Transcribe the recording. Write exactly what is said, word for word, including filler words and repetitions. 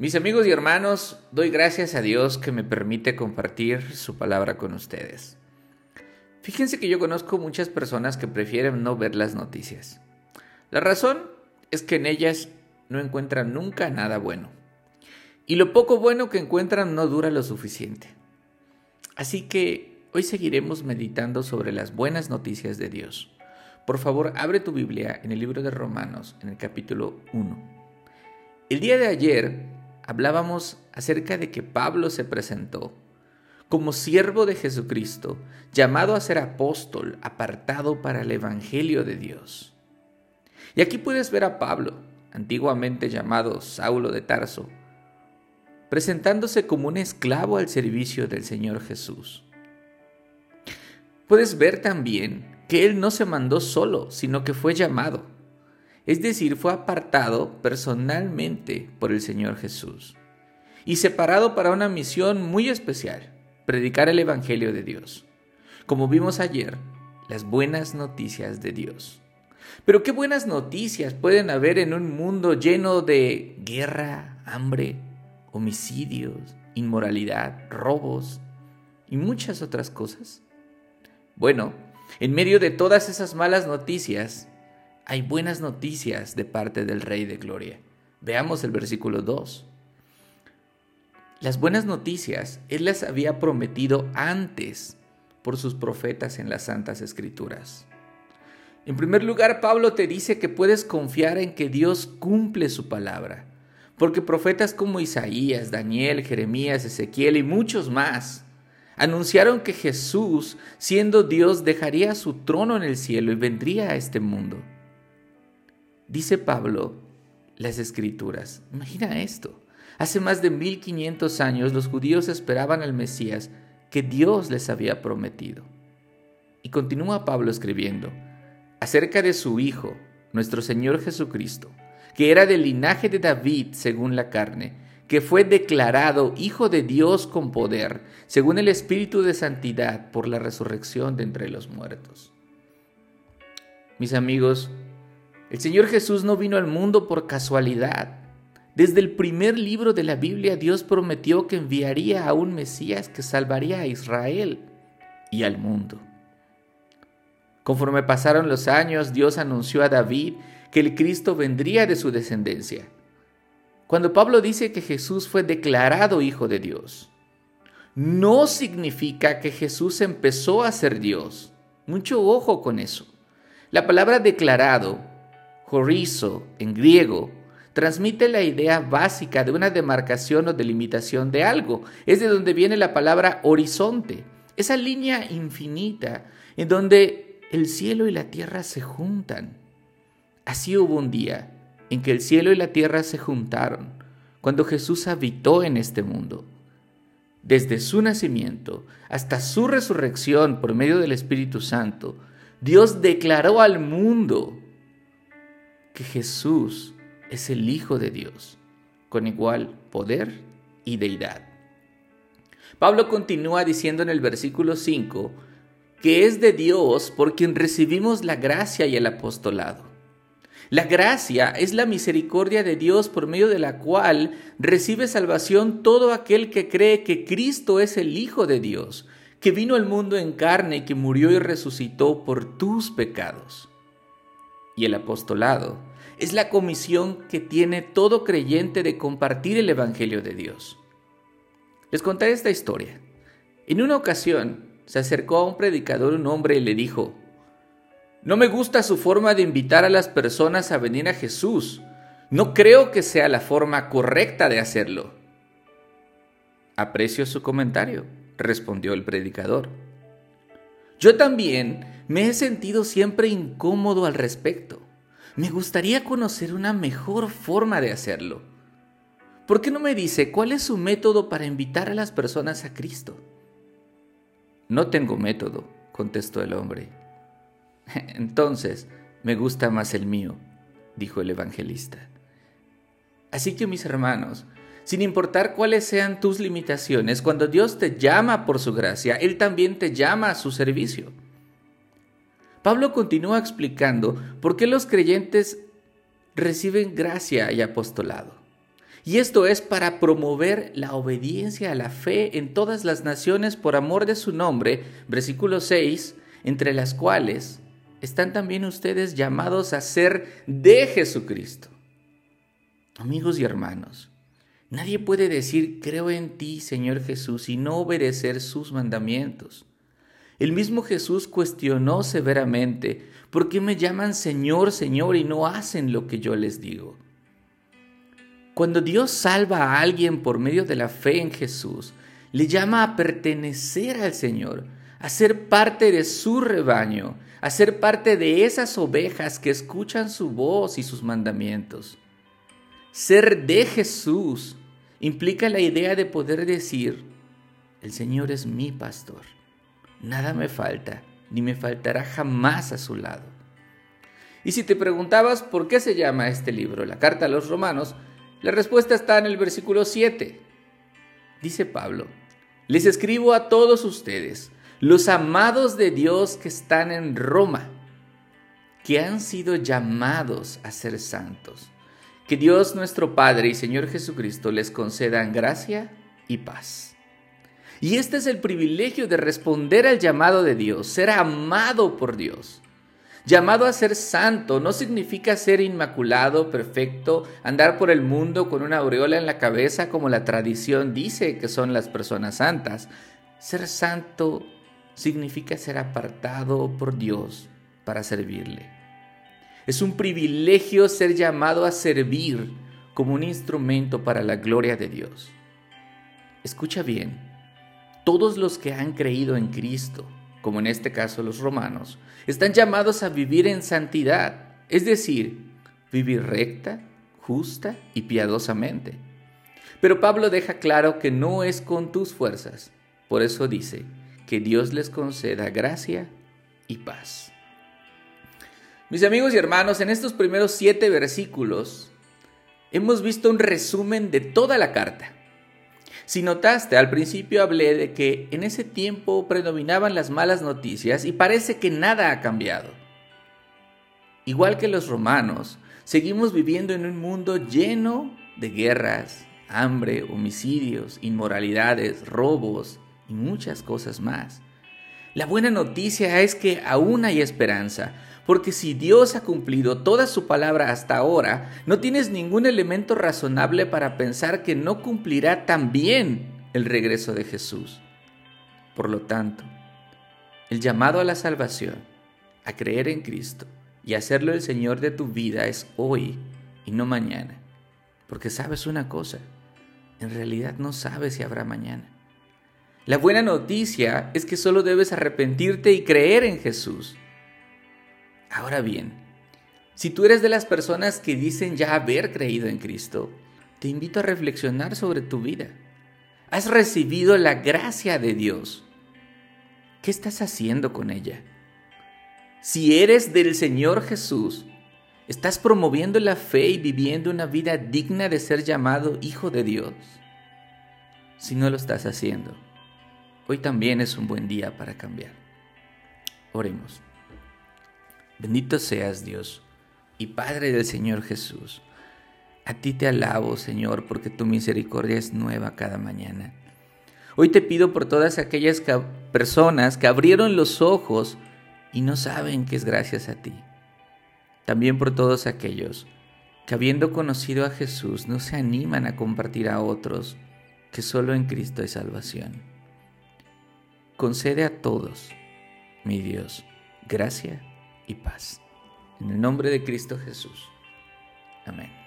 Mis amigos y hermanos, doy gracias a Dios que me permite compartir su palabra con ustedes. Fíjense que yo conozco muchas personas que prefieren no ver las noticias. La razón es que en ellas no encuentran nunca nada bueno. Y lo poco bueno que encuentran no dura lo suficiente. Así que hoy seguiremos meditando sobre las buenas noticias de Dios. Por favor, abre tu Biblia en el libro de Romanos, en el capítulo uno. El día de ayer hablábamos acerca de que Pablo se presentó como siervo de Jesucristo, llamado a ser apóstol, apartado para el Evangelio de Dios. Y aquí puedes ver a Pablo, antiguamente llamado Saulo de Tarso, presentándose como un esclavo al servicio del Señor Jesús. Puedes ver también que él no se mandó solo, sino que fue llamado. Es decir, fue apartado personalmente por el Señor Jesús y separado para una misión muy especial, predicar el Evangelio de Dios. Como vimos ayer, las buenas noticias de Dios. Pero ¿qué buenas noticias pueden haber en un mundo lleno de guerra, hambre, homicidios, inmoralidad, robos y muchas otras cosas? Bueno, en medio de todas esas malas noticias, hay buenas noticias de parte del Rey de Gloria. Veamos el versículo dos. Las buenas noticias Él las había prometido antes por sus profetas en las Santas Escrituras. En primer lugar, Pablo te dice que puedes confiar en que Dios cumple su palabra, porque profetas como Isaías, Daniel, Jeremías, Ezequiel y muchos más anunciaron que Jesús, siendo Dios, dejaría su trono en el cielo y vendría a este mundo. Dice Pablo, las Escrituras. Imagina esto. Hace más de mil quinientos años los judíos esperaban al Mesías que Dios les había prometido. Y continúa Pablo escribiendo acerca de su Hijo, nuestro Señor Jesucristo, que era del linaje de David según la carne, que fue declarado Hijo de Dios con poder, según el Espíritu de Santidad, por la resurrección de entre los muertos. Mis amigos, el Señor Jesús no vino al mundo por casualidad. Desde el primer libro de la Biblia, Dios prometió que enviaría a un Mesías que salvaría a Israel y al mundo. Conforme pasaron los años, Dios anunció a David que el Cristo vendría de su descendencia. Cuando Pablo dice que Jesús fue declarado Hijo de Dios, no significa que Jesús empezó a ser Dios. Mucho ojo con eso. La palabra declarado, horizo en griego, transmite la idea básica de una demarcación o delimitación de algo. Es de donde viene la palabra horizonte, esa línea infinita en donde el cielo y la tierra se juntan. Así hubo un día en que el cielo y la tierra se juntaron, cuando Jesús habitó en este mundo. Desde su nacimiento hasta su resurrección por medio del Espíritu Santo, Dios declaró al mundo que Jesús es el Hijo de Dios, con igual poder y deidad. Pablo continúa diciendo en el versículo cinco que es de Dios por quien recibimos la gracia y el apostolado. La gracia es la misericordia de Dios por medio de la cual recibe salvación todo aquel que cree que Cristo es el Hijo de Dios, que vino al mundo en carne y que murió y resucitó por tus pecados. Y el apostolado es la comisión que tiene todo creyente de compartir el Evangelio de Dios. Les contaré esta historia. En una ocasión se acercó a un predicador un hombre y le dijo: «No me gusta su forma de invitar a las personas a venir a Jesús. No creo que sea la forma correcta de hacerlo». «Aprecio su comentario», respondió el predicador. «Yo también me he sentido siempre incómodo al respecto. Me gustaría conocer una mejor forma de hacerlo. ¿Por qué no me dice cuál es su método para invitar a las personas a Cristo?» «No tengo método», contestó el hombre. «Entonces, me gusta más el mío», dijo el evangelista. Así que, mis hermanos, sin importar cuáles sean tus limitaciones, cuando Dios te llama por su gracia, Él también te llama a su servicio. Pablo continúa explicando por qué los creyentes reciben gracia y apostolado. Y esto es para promover la obediencia a la fe en todas las naciones por amor de su nombre, versículo seis, entre las cuales están también ustedes llamados a ser de Jesucristo. Amigos y hermanos, nadie puede decir creo en ti, Señor Jesús, y no obedecer sus mandamientos. El mismo Jesús cuestionó severamente, ¿por qué me llaman Señor, Señor y no hacen lo que yo les digo? Cuando Dios salva a alguien por medio de la fe en Jesús, le llama a pertenecer al Señor, a ser parte de su rebaño, a ser parte de esas ovejas que escuchan su voz y sus mandamientos. Ser de Jesús implica la idea de poder decir, el Señor es mi pastor, nada me falta, ni me faltará jamás a su lado. Y si te preguntabas por qué se llama este libro la Carta a los Romanos, la respuesta está en el versículo siete. Dice Pablo, les escribo a todos ustedes, los amados de Dios que están en Roma, que han sido llamados a ser santos. Que Dios nuestro Padre y Señor Jesucristo les concedan gracia y paz. Y este es el privilegio de responder al llamado de Dios, ser amado por Dios. Llamado a ser santo no significa ser inmaculado, perfecto, andar por el mundo con una aureola en la cabeza como la tradición dice que son las personas santas. Ser santo significa ser apartado por Dios para servirle. Es un privilegio ser llamado a servir como un instrumento para la gloria de Dios. Escucha bien, todos los que han creído en Cristo, como en este caso los romanos, están llamados a vivir en santidad, es decir, vivir recta, justa y piadosamente. Pero Pablo deja claro que no es con tus fuerzas, por eso dice que Dios les conceda gracia y paz. Mis amigos y hermanos, en estos primeros siete versículos hemos visto un resumen de toda la carta. Si notaste, al principio hablé de que en ese tiempo predominaban las malas noticias y parece que nada ha cambiado. Igual que los romanos, seguimos viviendo en un mundo lleno de guerras, hambre, homicidios, inmoralidades, robos y muchas cosas más. La buena noticia es que aún hay esperanza, porque si Dios ha cumplido toda su palabra hasta ahora, no tienes ningún elemento razonable para pensar que no cumplirá también el regreso de Jesús. Por lo tanto, el llamado a la salvación, a creer en Cristo y hacerlo el Señor de tu vida es hoy y no mañana. Porque sabes una cosa, en realidad no sabes si habrá mañana. La buena noticia es que solo debes arrepentirte y creer en Jesús. Ahora bien, si tú eres de las personas que dicen ya haber creído en Cristo, te invito a reflexionar sobre tu vida. Has recibido la gracia de Dios. ¿Qué estás haciendo con ella? Si eres del Señor Jesús, ¿estás promoviendo la fe y viviendo una vida digna de ser llamado hijo de Dios? Si no lo estás haciendo, hoy también es un buen día para cambiar. Oremos. Bendito seas, Dios y Padre del Señor Jesús. A ti te alabo, Señor, porque tu misericordia es nueva cada mañana. Hoy te pido por todas aquellas que, personas que abrieron los ojos y no saben que es gracias a ti. También por todos aquellos que, habiendo conocido a Jesús, no se animan a compartir a otros que solo en Cristo hay salvación. Concede a todos, mi Dios, gracia y paz. En el nombre de Cristo Jesús. Amén.